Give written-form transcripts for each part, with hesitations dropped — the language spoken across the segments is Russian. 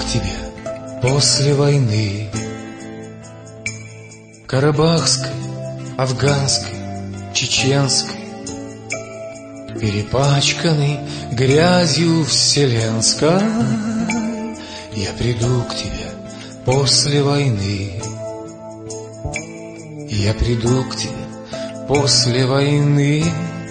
тебе после войны, карабахской, афганской, чеченской, перепачканный грязью вселенской. Я приду к тебе после войны, я приду к тебе после войны.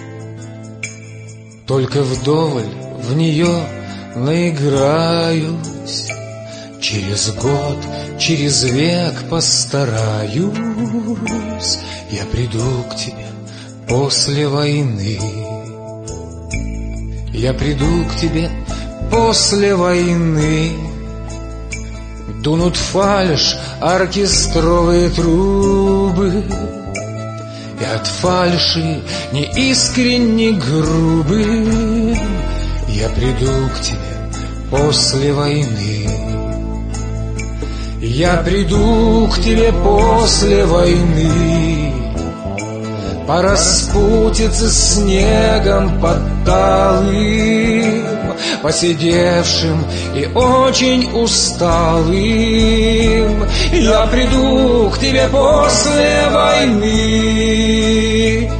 Только вдоволь в нее наиграюсь, через год, через век постараюсь. Я приду к тебе после войны, я приду к тебе после войны. Дунут фальшь оркестровые трубы, и от фальши неискренне грубым я приду к тебе после войны, я приду к тебе после войны. По распутице снегом подталым, посидевшим и очень усталым, я приду к тебе после войны.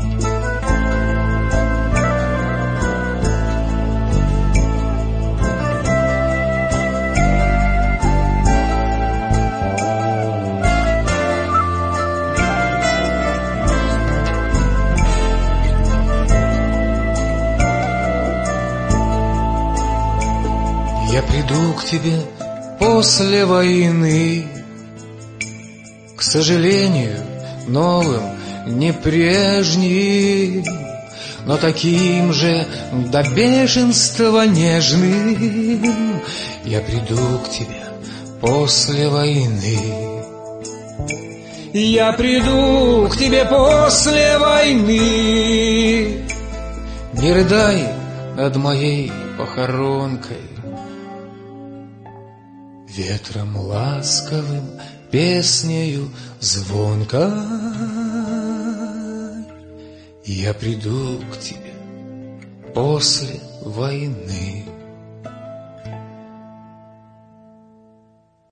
Я приду к тебе после войны, к сожалению, новым, не прежним, но таким же до бешенства нежным. Я приду к тебе после войны, я приду к тебе после войны. Не рыдай над моей похоронкой, ветром ласковым, песнею звонкой. Я приду к тебе после войны.